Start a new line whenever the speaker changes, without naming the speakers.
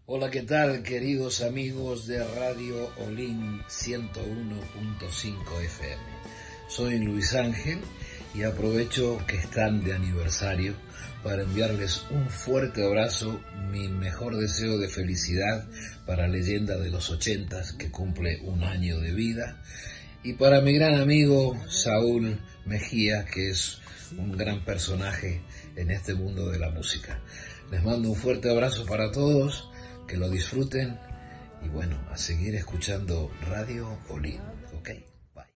Hola, ¿qué tal, queridos amigos de Radio Olin 101.5 FM? Soy Luis Ángel y aprovecho que están de aniversario para enviarles un fuerte abrazo, mi mejor deseo de felicidad para Leyenda de los 80 que cumple un año de vida, y para mi gran amigo Saúl Mejía, que es un gran personaje en este mundo de la música. Les mando un fuerte abrazo para todos, que lo disfruten y bueno, a seguir escuchando Radio Olin, ¿ok?